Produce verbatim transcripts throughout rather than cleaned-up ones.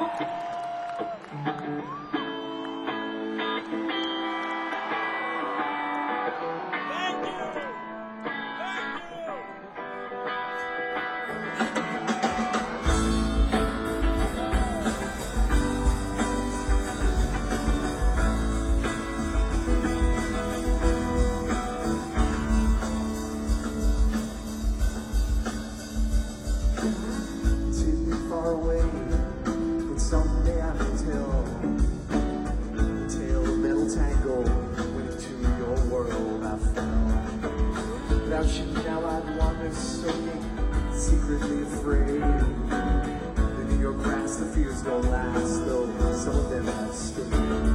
Now I'd wander soaking, secretly afraid. The New York grass, the fears don't last, though some of them have stayed.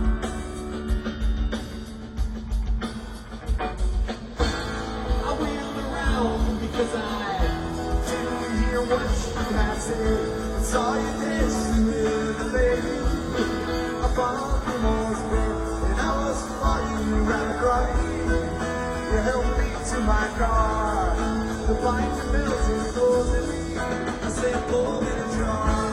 I wheeled around because I didn't hear what you had said. I saw you dancing with the lady upon the moor's bed, and I was flying right crying. You helped me to my car. The blind melting closing me. I said, pull me a jar.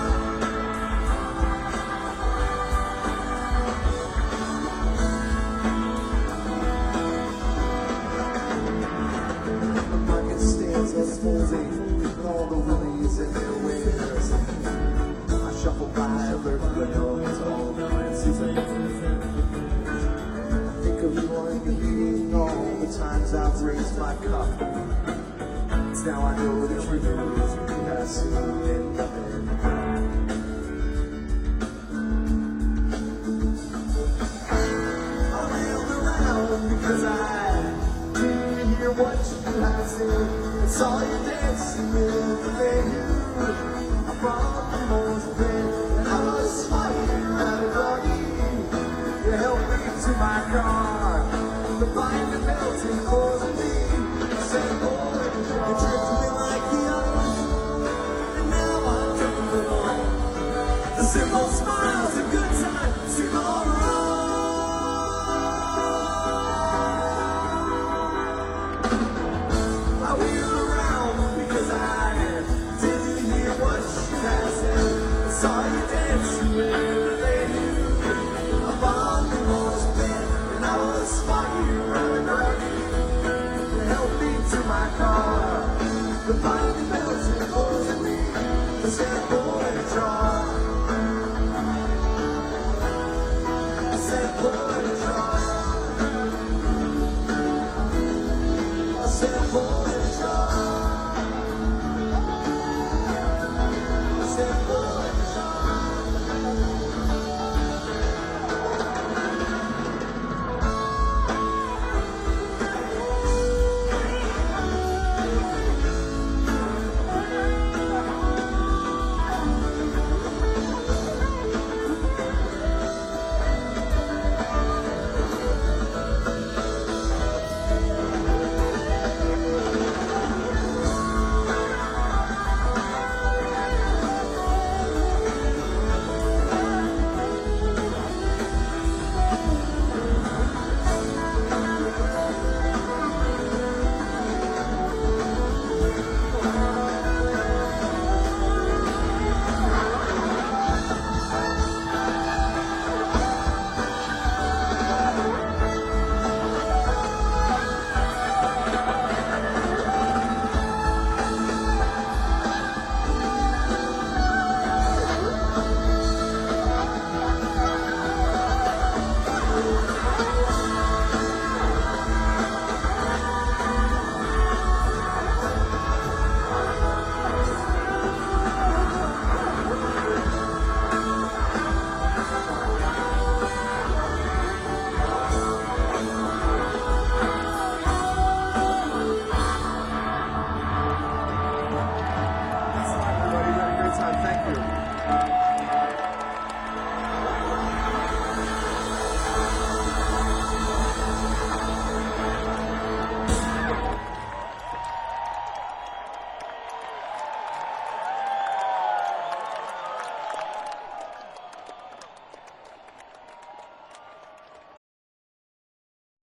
The market stands unfolding with all the willies and their wares. I shuffle by alert rails, all the glances and I think of you on your meeting, all the times I've raised my cup. Now I know the truth is passing and nothing. I wheeled around because I didn't hear what you had said. I saw you dancing with the lady upon the moor's bed, and I was fighting right about you. You helped me to my car. The blind and melting causing me. I said, boy, you tricked me like the others, and now I'm jumping along. The simple smiles and good times seem all wrong. I wheeled around because I didn't hear what you had said. I saw you dancing with the lady upon the moor's bed, and I was fighting right around you. You helped me to my car. The